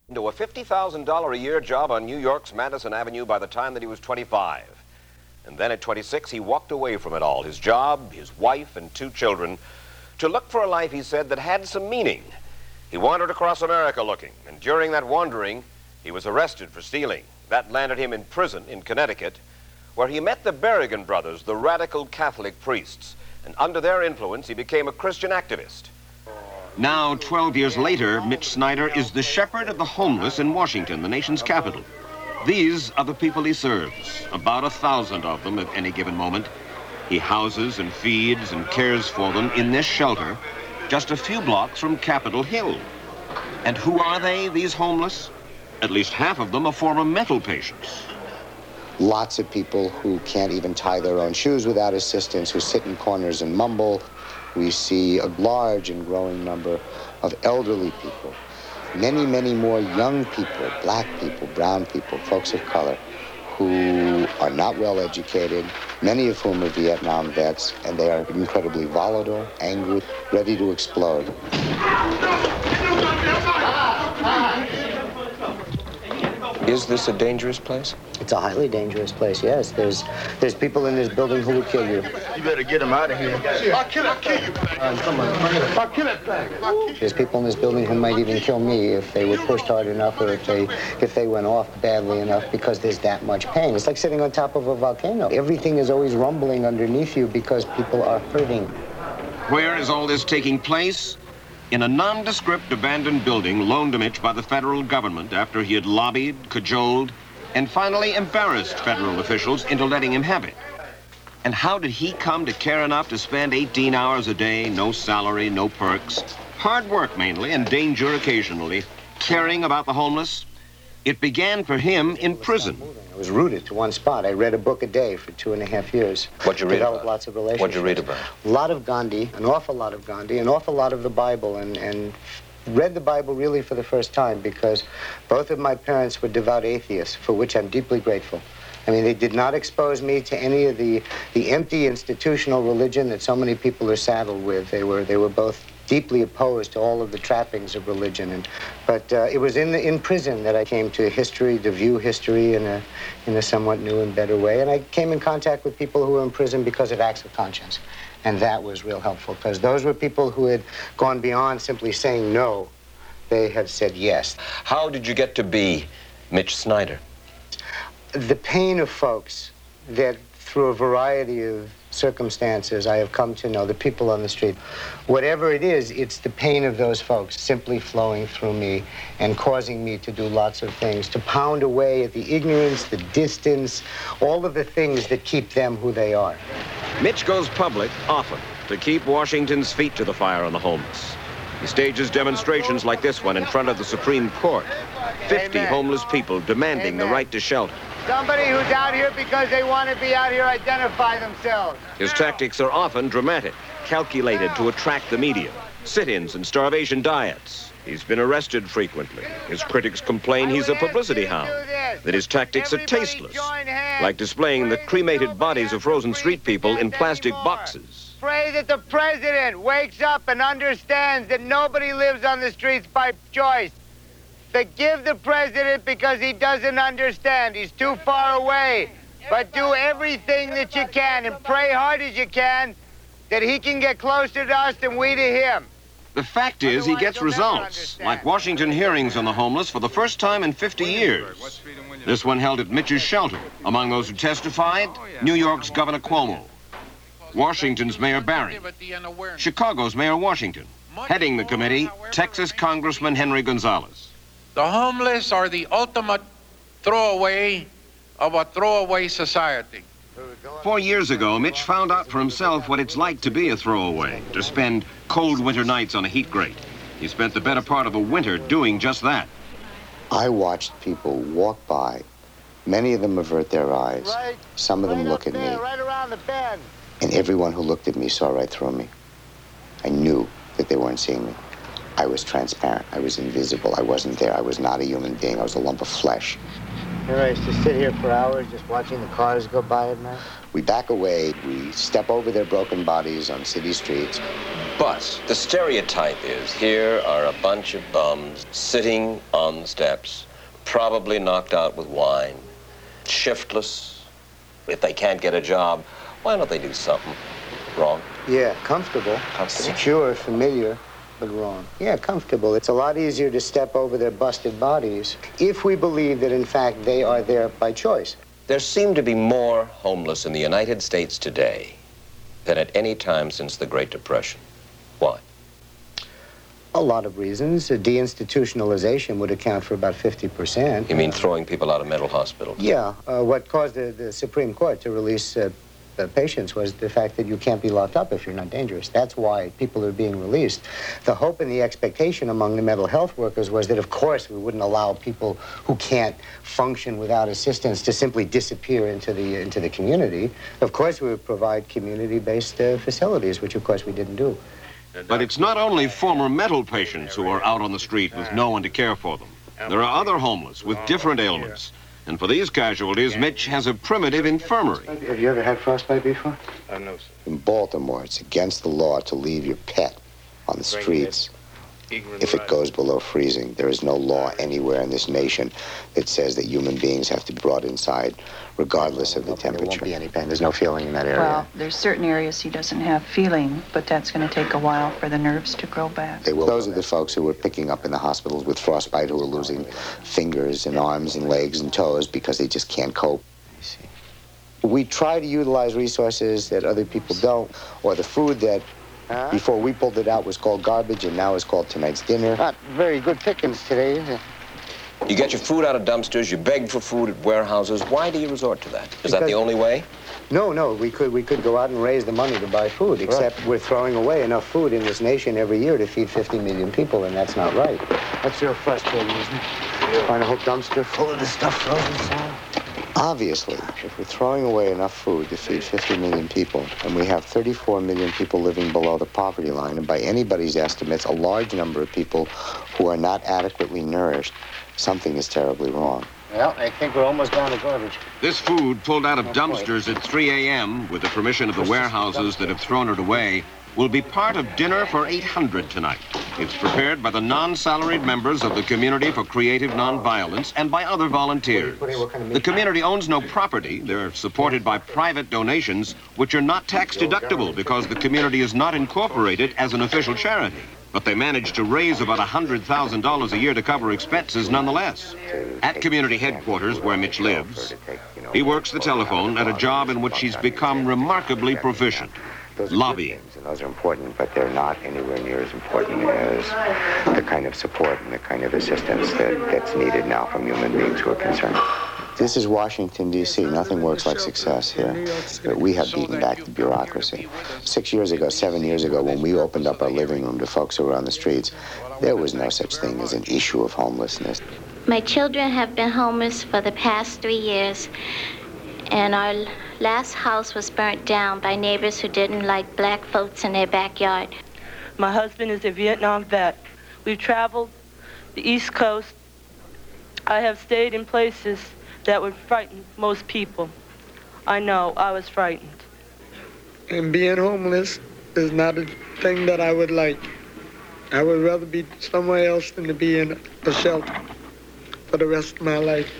into a $50,000 a year job on New York's Madison Avenue by the time that he was 25. And then at 26, he walked away from it all, his job, his wife, and 2 children, to look for a life, he said, that had some meaning. He wandered across America looking, and during that wandering, he was arrested for stealing. That landed him in prison in Connecticut, where he met the Berrigan brothers, the radical Catholic priests, and under their influence, he became a Christian activist. Now, 12 years later, Mitch Snyder is the shepherd of the homeless in Washington, the nation's capital. These are the people he serves, about 1,000 of them at any given moment. He houses and feeds and cares for them in this shelter, just a few blocks from Capitol Hill. And who are they, these homeless? At least half of them are former mental patients. Lots of people who can't even tie their own shoes without assistance, who sit in corners and mumble. We see a large and growing number of elderly people. Many, many more young people, black people, brown people, folks of color, who are not well educated, many of whom are Vietnam vets, and they are incredibly volatile, angry, ready to explode. Is this a dangerous place? It's a highly dangerous place, yes. There's people in this building who will kill you. You better get them out of here. I'll kill you. Come on, I'll kill that thing. There's people in this building who might even kill me if they were pushed hard enough or if they went off badly enough, because there's that much pain. It's like sitting on top of a volcano. Everything is always rumbling underneath you because people are hurting. Where is all this taking place? In a nondescript abandoned building loaned to Mitch by the federal government after he had lobbied, cajoled, and finally embarrassed federal officials into letting him have it. And how did he come to care enough to spend 18 hours a day, no salary, no perks, hard work mainly, and danger occasionally, caring about the homeless? It began for him in prison. I was rooted to one spot. I read a book a day for 2.5 years. What'd you read Developed about? Lots of relationships. What'd you read about? A lot of Gandhi, an awful lot of Gandhi, an awful lot of the Bible, and read the Bible really for the first time because both of my parents were devout atheists, for which I'm deeply grateful. I mean, they did not expose me to any of the empty institutional religion that so many people are saddled with. They were both deeply opposed to all of the trappings of religion. But it was in prison that I came to history, to view history in a somewhat new and better way. And I came in contact with people who were in prison because of acts of conscience. And that was real helpful, because those were people who had gone beyond simply saying no. They had said yes. How did you get to be Mitch Snyder? The pain of folks that through a variety of circumstances I have come to know, the people on the street. Whatever it is, it's the pain of those folks simply flowing through me and causing me to do lots of things, to pound away at the ignorance, the distance, all of the things that keep them who they are. Mitch goes public often to keep Washington's feet to the fire on the homeless. He stages demonstrations like this one in front of the Supreme Court. 50 homeless people demanding the right to shelter. Somebody who's out here because they want to be out here identify themselves. His tactics are often dramatic, calculated to attract the media. Sit-ins and starvation diets. He's been arrested frequently. His critics complain he's a publicity hound, that his tactics are tasteless, like displaying the cremated bodies of frozen street people in plastic boxes. Pray that the president wakes up and understands that nobody lives on the streets by choice. Forgive the president because he doesn't understand. He's too far away. But do everything that you can and pray hard as you can that he can get closer to us than we to him. The fact is, he gets results, like Washington hearings on the homeless for the first time in 50 years. This one held at Mitch's shelter. Among those who testified, New York's Governor Cuomo, Washington's Mayor Barry, Chicago's Mayor Washington. Heading the committee, Texas Congressman Henry Gonzalez. The homeless are the ultimate throwaway of a throwaway society. 4 years ago, Mitch found out for himself what it's like to be a throwaway, to spend cold winter nights on a heat grate. He spent the better part of a winter doing just that. I watched people walk by. Many of them avert their eyes. Some of them look at me. Right around the bend. And everyone who looked at me saw right through me. I knew that they weren't seeing me. I was transparent. I was invisible. I wasn't there. I was not a human being. I was a lump of flesh. Here I used to sit here for hours just watching the cars go by at night. We back away. We step over their broken bodies on city streets. But the stereotype is here are a bunch of bums sitting on the steps, probably knocked out with wine, shiftless. If they can't get a job, why don't they do something wrong? Yeah, comfortable, secure, familiar, but wrong. Yeah, comfortable. It's a lot easier to step over their busted bodies if we believe that, in fact, they are there by choice. There seem to be more homeless in the United States today than at any time since the Great Depression. Why? A lot of reasons. Deinstitutionalization would account for about 50%. You mean throwing people out of mental hospitals? Yeah. What caused the Supreme Court to release patients was the fact that you can't be locked up if you're not dangerous. That's why people are being released. The hope and the expectation among the mental health workers was that, of course, we wouldn't allow people who can't function without assistance to simply disappear into the community. Of course, we would provide community-based facilities, which, of course, we didn't do. But it's not only former mental patients who are out on the street with no one to care for them. There are other homeless with different ailments. And for these casualties, Mitch has a primitive infirmary. Have you ever had frostbite before? No, sir. In Baltimore, it's against the law to leave your pet on the streets if it goes below freezing. There is no law anywhere in this nation that says that human beings have to be brought inside regardless of the temperature. There won't be any pain. There's no feeling in that area. Well, there's certain areas he doesn't have feeling, but that's going to take a while for the nerves to grow back. Those are the folks who are picking up in the hospitals with frostbite, who are losing fingers and arms and legs and toes because they just can't cope. I see. We try to utilize resources that other people don't, or the food that before we pulled it out was called garbage and now is called tonight's dinner. Not very good pickings today, is it? You get your food out of dumpsters, you beg for food at warehouses. Why do you resort to that? Is that the only way? No, we could go out and raise the money to buy food, except we're throwing away enough food in this nation every year to feed 50 million people, and that's not right. That's real frustrating, isn't it? Find a whole dumpster full of this stuff frozen solid. Obviously, if we're throwing away enough food to feed 50 million people, and we have 34 million people living below the poverty line, and by anybody's estimates, a large number of people who are not adequately nourished, something is terribly wrong. Well, I think we're almost down to garbage. This food, pulled out of dumpsters at 3 a.m. with the permission of the warehouses that have thrown it away, will be part of dinner for 800 tonight. It's prepared by the non-salaried members of the Community for Creative Nonviolence and by other volunteers. The community owns no property. They're supported by private donations, which are not tax deductible because the community is not incorporated as an official charity. But they managed to raise about $100,000 a year to cover expenses nonetheless. At community headquarters, where Mitch lives, he works the telephone at a job in which he's become remarkably proficient. Lobbying. And those are important, but they're not anywhere near as important as the kind of support and the kind of assistance that's needed now from human beings who are concerned. This is Washington, D.C. Nothing works like success here. We have beaten back the bureaucracy. 7 years ago, when we opened up our living room to folks who were on the streets, there was no such thing as an issue of homelessness. My children have been homeless for the past 3 years, and our last house was burnt down by neighbors who didn't like black folks in their backyard. My husband is a Vietnam vet. We've traveled the East Coast. I have stayed in places that would frighten most people. I know, I was frightened. And being homeless is not a thing that I would like. I would rather be somewhere else than to be in a shelter for the rest of my life.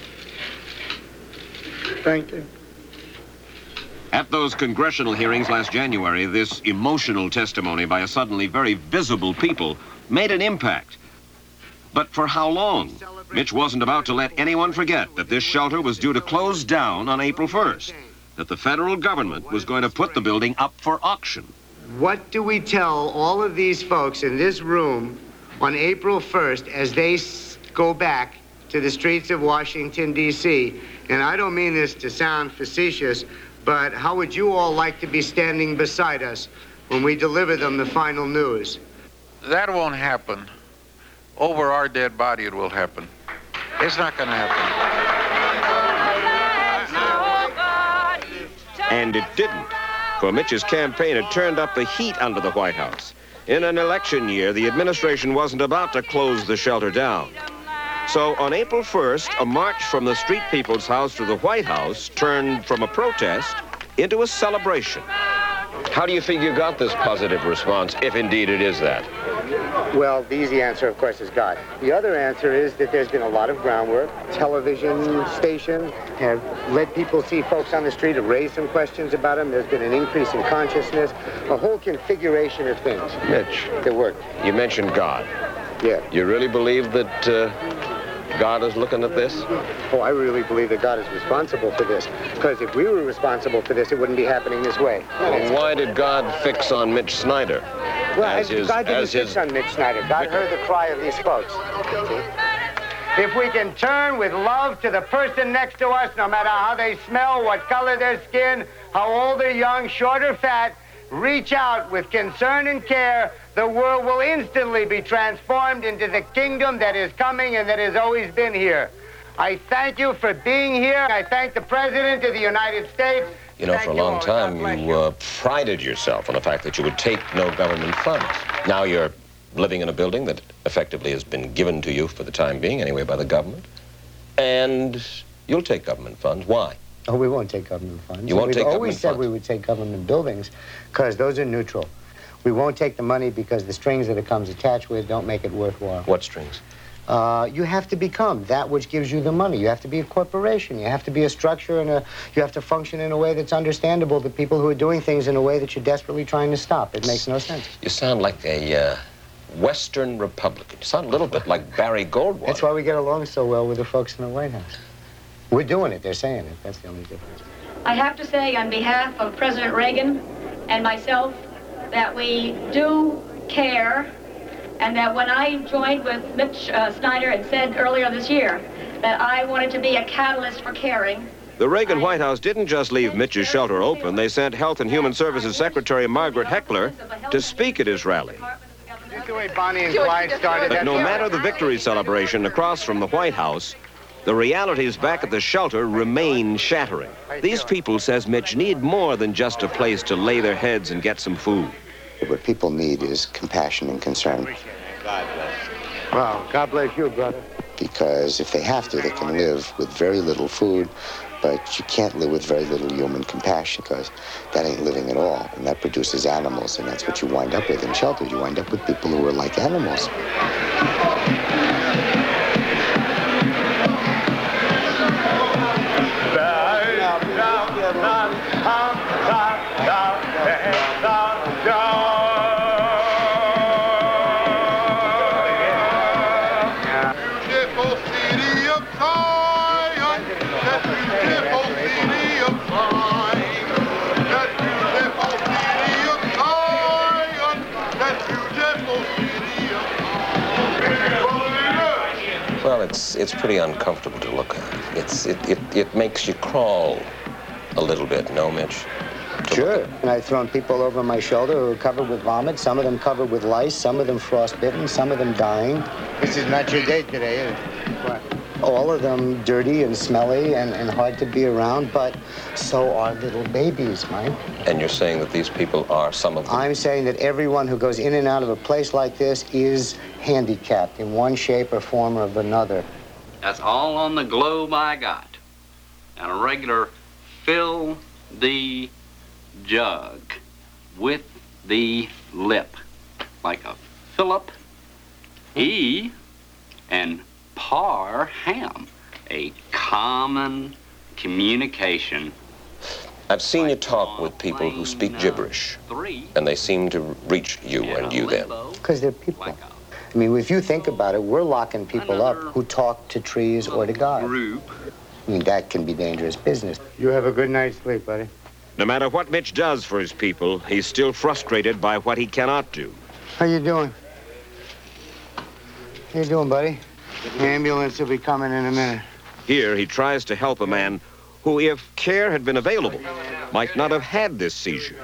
Thank you. At those congressional hearings last January, this emotional testimony by a suddenly very visible people made an impact. But for how long? Mitch wasn't about to let anyone forget that this shelter was due to close down on April 1st, that the federal government was going to put the building up for auction. What do we tell all of these folks in this room on April 1st as they go back to the streets of Washington, D.C.? And I don't mean this to sound facetious, but how would you all like to be standing beside us when we deliver them the final news? That won't happen. Over our dead body it will happen. It's not going to happen. And it didn't. For Mitch's campaign had turned up the heat under the White House. In an election year, the administration wasn't about to close the shelter down. So on April 1st, a march from the Street People's House to the White House turned from a protest into a celebration. How do you figure you got this positive response, if indeed it is that? Well, the easy answer, of course, is God. The other answer is that there's been a lot of groundwork. Television stations have let people see folks on the street, have raised some questions about them. There's been an increase in consciousness, a whole configuration of things. Mitch, that work. You mentioned God. Yeah. You really believe that God is looking at this? Oh, I really believe that God is responsible for this. Because if we were responsible for this, it wouldn't be happening this way. Well, why did God fix on Mitch Snyder? Well, God didn't fix on Mitch Snyder. God heard the cry of these folks. If we can turn with love to the person next to us, no matter how they smell, what color their skin, how old or young, short or fat, reach out with concern and care, the world will instantly be transformed into the kingdom that is coming and that has always been here. I thank you for being here. I thank the President of the United States. You know, for a long time, you prided yourself on the fact that you would take no government funds. Now you're living in a building that effectively has been given to you for the time being, anyway, by the government. And you'll take government funds. Why? Oh, we won't take government funds. You won't take government funds? We've always said we would take government buildings because those are neutral. We won't take the money because the strings that it comes attached with don't make it worthwhile. What strings? You have to become that which gives you the money. You have to be a corporation. You have to be a structure, and you have to function in a way that's understandable to people who are doing things in a way that you're desperately trying to stop. It makes no sense. You sound like a Western Republican. You sound a little bit like Barry Goldwater. That's why we get along so well with the folks in the White House. We're doing it. They're saying it. That's the only difference. I have to say on behalf of President Reagan and myself that we do care, and that when I joined with Mitch Snyder and said earlier this year that I wanted to be a catalyst for caring. The Reagan White House didn't just leave Mitch's shelter open. They sent Health and Human Services Secretary Margaret Heckler to speak at his rally. That's the way Bonnie and Clyde started. But no matter the victory celebration across from the White House, the realities back at the shelter remain shattering. These people, says Mitch, need more than just a place to lay their heads and get some food. What people need is compassion and concern. God bless. Well, God bless you, brother. Because if they have to, they can live with very little food, but you can't live with very little human compassion because that ain't living at all. And that produces animals, and that's what you wind up with in shelters. You wind up with people who are like animals. Well, it's pretty uncomfortable to look at. It makes you crawl a little bit, no, Mitch? Sure. And I've thrown people over my shoulder who are covered with vomit, some of them covered with lice, some of them frostbitten, some of them dying. This is not your day today, is it? What? All of them dirty and smelly and hard to be around, but so are little babies, Mike. And you're saying that these people are some of them? I'm saying that everyone who goes in and out of a place like this is handicapped in one shape or form or of another. That's all on the globe I got. And a regular fill the jug with the lip, like a Philip E. and Parham, a common communication. I've seen you talk with people who speak gibberish, and they seem to reach you and you them. Because they're people. I mean, if you think about it, we're locking people up who talk to trees or to God. I mean, that can be dangerous business. You have a good night's sleep, buddy. No matter what Mitch does for his people, he's still frustrated by what he cannot do. How you doing? How you doing, buddy? The ambulance will be coming in a minute. Here, he tries to help a man who, if care had been available, might not have had this seizure.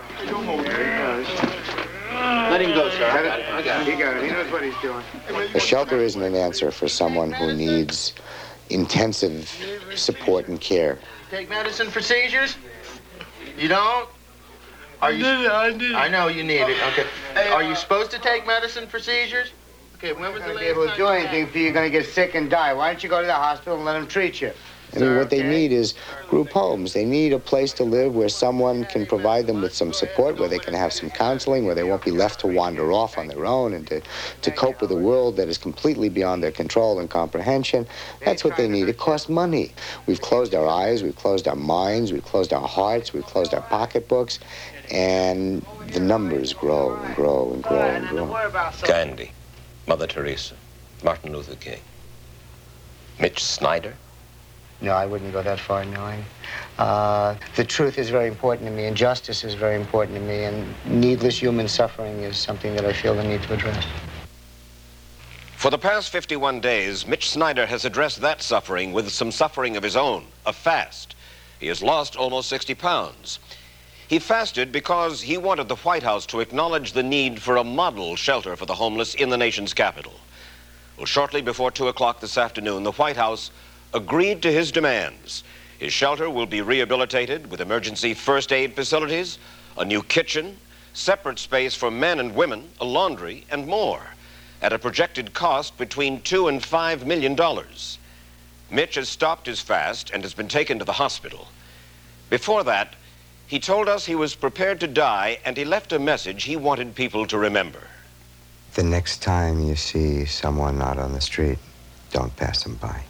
Let him go, sir. I got it. He got it. He knows what he's doing. A shelter isn't an answer for someone who needs intensive support and care. Take medicine for seizures? You don't? I did. I know you need it. Okay. Are you supposed to take medicine for seizures? Okay, when was the last time? If they will do anything for you, you're going to get sick and die. Why don't you go to the hospital and let them treat you? I mean, what they need is group homes. They need a place to live where someone can provide them with some support, where they can have some counseling, where they won't be left to wander off on their own and to cope with a world that is completely beyond their control and comprehension. That's what they need. It costs money. We've closed our eyes, we've closed our minds, we've closed our hearts, we've closed our pocketbooks, and the numbers grow and grow and grow and grow. Gandhi, Mother Teresa, Martin Luther King, Mitch Snyder. No, I wouldn't go that far, no. The truth is very important to me, and justice is very important to me, and needless human suffering is something that I feel the need to address. For the past 51 days, Mitch Snyder has addressed that suffering with some suffering of his own, a fast. He has lost almost 60 pounds. He fasted because he wanted the White House to acknowledge the need for a model shelter for the homeless in the nation's capital. Well, shortly before 2 o'clock this afternoon, the White House agreed to his demands. His shelter will be rehabilitated with emergency first aid facilities, a new kitchen, separate space for men and women, a laundry, and more, at a projected cost between $2 and $5 million. Mitch has stopped his fast and has been taken to the hospital. Before that, he told us he was prepared to die, and he left a message he wanted people to remember. The next time you see someone out on the street, don't pass them by.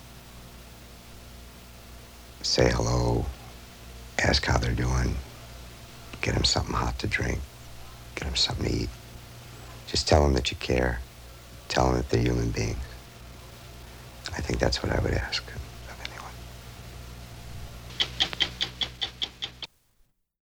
Say hello, ask how they're doing, get them something hot to drink, get them something to eat. Just tell them that you care. Tell them that they're human beings. I think that's what I would ask.